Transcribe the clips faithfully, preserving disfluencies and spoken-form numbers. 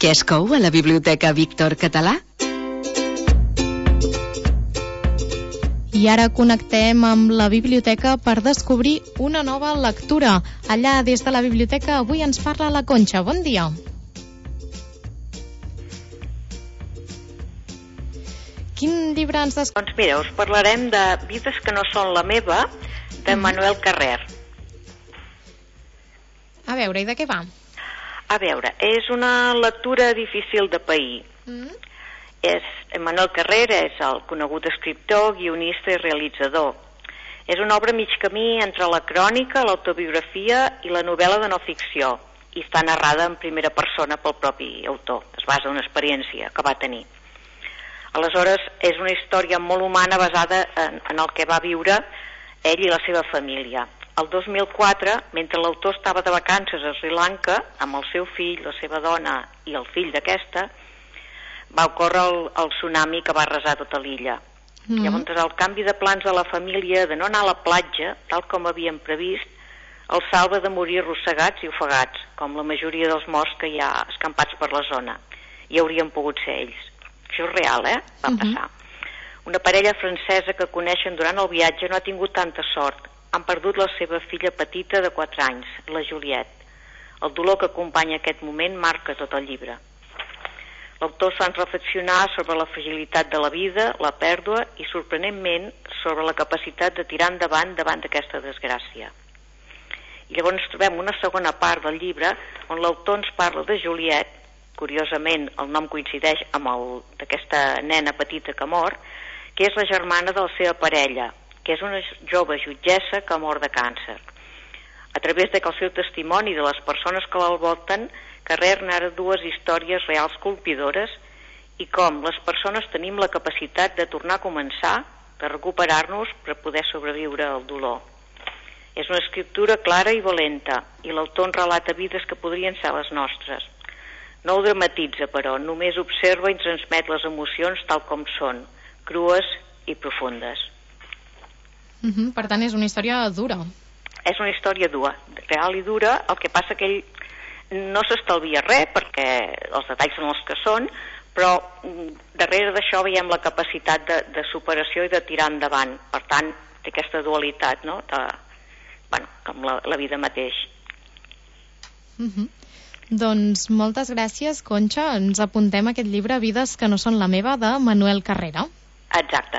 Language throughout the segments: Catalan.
Què es cou a la Biblioteca Víctor Català? I ara connectem amb la biblioteca per descobrir una nova lectura. Allà, des de la biblioteca, avui ens parla la Conxa. Bon dia. Quin llibre ens descobreix? Doncs mira, us parlarem de Vides que no són la meva, de Manuel Carrer. A veure, i de què va? A veure, és una lectura difícil de pair. Mm. És, Manuel Carrer és el conegut escriptor, guionista i realitzador. És una obra mig camí entre la crònica, l'autobiografia i la novel·la de no ficció, i està narrada en primera persona pel propi autor. Es basa en una experiència que va tenir. Aleshores, és una història molt humana basada en, en el que va viure ell i la seva família. El dos mil quatre, mentre l'autor estava de vacances a Sri Lanka, amb el seu fill, la seva dona i el fill d'aquesta, va ocórrer el, el tsunami que va arrasar tota l'illa. Mm. Llavors, el canvi de plans de la família de no anar a la platja, tal com havien previst, el salva de morir arrossegats i ofegats, com la majoria dels morts que hi ha escampats per la zona. I haurien pogut ser ells. Això és real, eh? Va mm-hmm. passar. Una parella francesa que coneixen durant el viatge no ha tingut tanta sort. Han perdut la seva filla petita de quatre anys, la Juliette. El dolor que acompanya aquest moment marca tot el llibre. L'autor fa reflexionar sobre la fragilitat de la vida, la pèrdua i, sorprenentment, sobre la capacitat de tirar endavant davant d'aquesta desgràcia. I llavors trobem una segona part del llibre on l'autor ens parla de Juliette. Curiosament, el nom coincideix amb el d'aquesta nena petita que mor, que és la germana de la seva parella, que és una jove jutgessa que mor de càncer. A través del seu testimoni de les persones que l'envolten, Carrer narra dues històries reals colpidores i com les persones tenim la capacitat de tornar a començar, de recuperar-nos per poder sobreviure al dolor. És una escriptura clara i valenta, i l'autor en relata vides que podrien ser les nostres. No ho dramatitza, però, només observa i transmet les emocions tal com són, crues i profundes. Uh-huh. Per tant, és una història dura. És una història dura, real i dura. El que passa que ell no s'estalvia res, perquè els detalls són els que són, però darrere d'això veiem la capacitat de, de superació i de tirar endavant. Per tant, té aquesta dualitat, no? De, bueno, com la, la vida mateix. Uh-huh. Doncs moltes gràcies, Conxa. Ens apuntem aquest llibre, Vides que no són la meva, de Manuel Carrera. Exacte.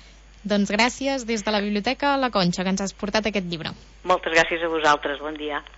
Doncs gràcies des de la biblioteca La Conxa, que ens has portat aquest llibre. Moltes gràcies a vosaltres, bon dia.